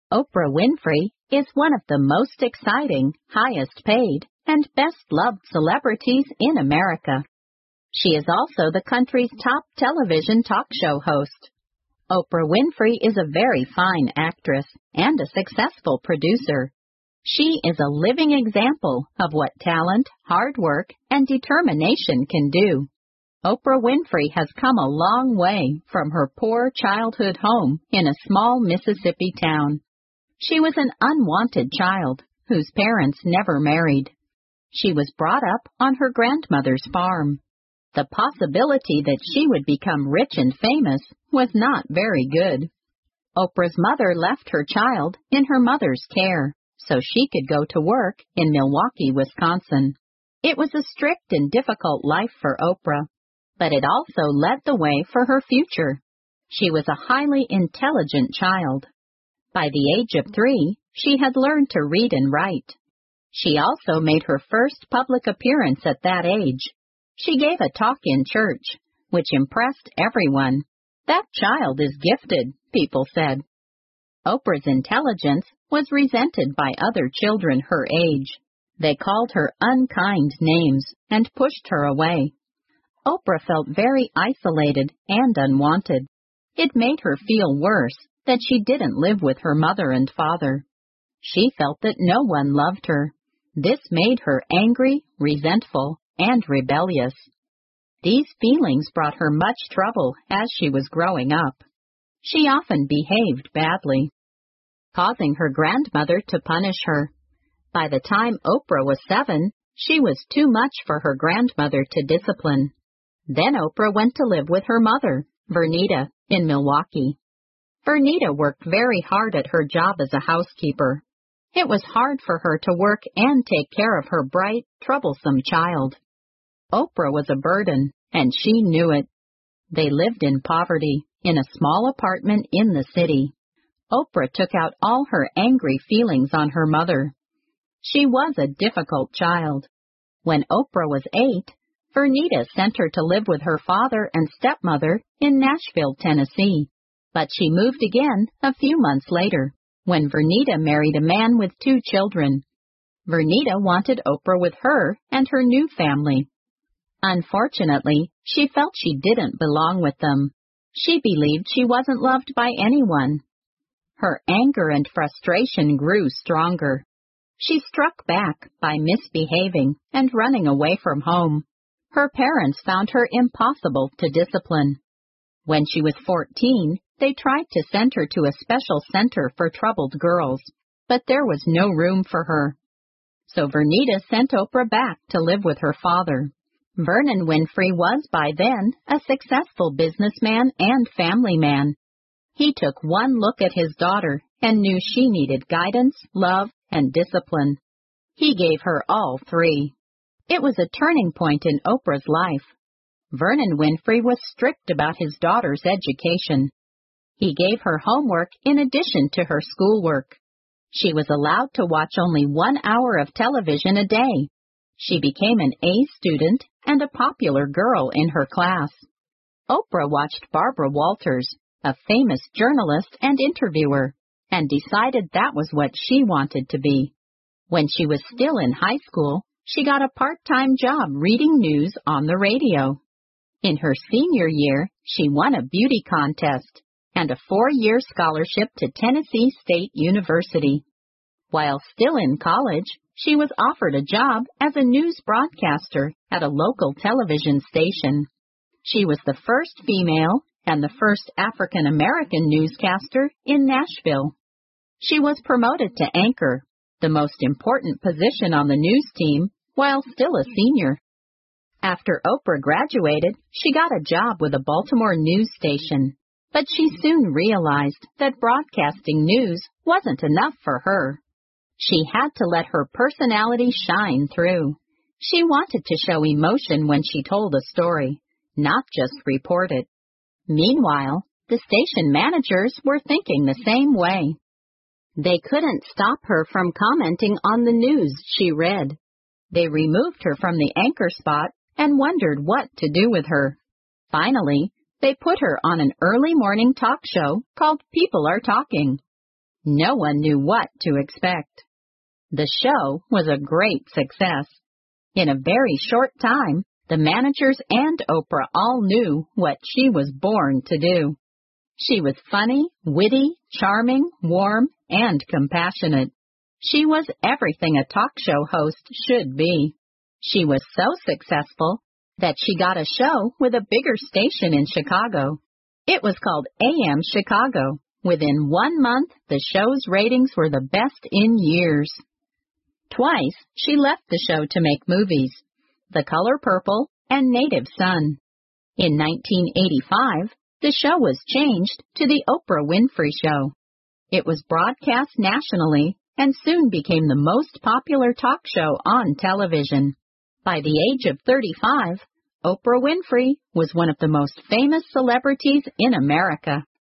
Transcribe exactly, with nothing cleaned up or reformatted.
Oprah Winfrey is one of the most exciting, highest paid, and best loved celebrities in America. She is also the country's top television talk show host. Oprah Winfrey is a very fine actress and a successful producer. She is a living example of what talent, hard work, and determination can do. Oprah Winfrey has come a long way from her poor childhood home in a small Mississippi town. She was an unwanted child whose parents never married. She was brought up on her grandmother's farm. The possibility that she would become rich and famous was not very good. Oprah's mother left her child in her mother's care so she could go to work in Milwaukee, Wisconsin. It was a strict and difficult life for Oprah, but it also led the way for her future. She was a highly intelligent child. By the age of three, she had learned to read and write. She also made her first public appearance at that age. She gave a talk in church, which impressed everyone. That child is gifted, people said. Oprah's intelligence was resented by other children her age. They called her unkind names and pushed her away. Oprah felt very isolated and unwanted. It made her feel worse that she didn't live with her mother and father. She felt that no one loved her. This made her angry, resentful, and rebellious. These feelings brought her much trouble as she was growing up. She often behaved badly, causing her grandmother to punish her. By the time Oprah was seven, she was too much for her grandmother to discipline. Then Oprah went to live with her mother, Vernita, in Milwaukee. Vernita worked very hard at her job as a housekeeper. It was hard for her to work and take care of her bright, troublesome child. Oprah was a burden, and she knew it. They lived in poverty, in a small apartment in the city. Oprah took out all her angry feelings on her mother. She was a difficult child. When Oprah was eight, Vernita sent her to live with her father and stepmother in Nashville, Tennessee. But she moved again a few months later, when Vernita married a man with two children. Vernita wanted Oprah with her and her new family. Unfortunately, she felt she didn't belong with them. She believed she wasn't loved by anyone. Her anger and frustration grew stronger. She struck back by misbehaving and running away from home. Her parents found her impossible to discipline. When she was fourteen, they tried to send her to a special center for troubled girls, but there was no room for her. So Vernita sent Oprah back to live with her father. Vernon Winfrey was by then a successful businessman and family man. He took one look at his daughter and knew she needed guidance, love, and discipline. He gave her all three. It was a turning point in Oprah's life. Vernon Winfrey was strict about his daughter's education. He gave her homework in addition to her schoolwork. She was allowed to watch only one hour of television a day. She became an A student and a popular girl in her class. Oprah watched Barbara Walters, a famous journalist and interviewer, and decided that was what she wanted to be. When she was still in high school, she got a part-time job reading news on the radio. In her senior year, she won a beauty contest and a four-year scholarship to Tennessee State University. While still in college, she was offered a job as a news broadcaster at a local television station. She was the first female and the first African-American newscaster in Nashville. She was promoted to anchor, the most important position on the news team, while still a senior. After Oprah graduated, she got a job with a Baltimore news station, but she soon realized that broadcasting news wasn't enough for her. She had to let her personality shine through. She wanted to show emotion when she told a story, not just report it. Meanwhile, the station managers were thinking the same way. They couldn't stop her from commenting on the news she read. They removed her from the anchor spot and wondered what to do with her. Finally, they put her on an early morning talk show called People Are Talking. No one knew what to expect. The show was a great success. In a very short time, the managers and Oprah all knew what she was born to do. She was funny, witty, charming, warm, and compassionate. She was everything a talk show host should be. She was so successful that she got a show with a bigger station in Chicago. It was called A M Chicago. Within one month, the show's ratings were the best in years. Twice, she left the show to make movies, The Color Purple and Native Son. In nineteen eighty-five, the show was changed to The Oprah Winfrey Show. It was broadcast nationally and soon became the most popular talk show on television. By the age of thirty-five, Oprah Winfrey was one of the most famous celebrities in America.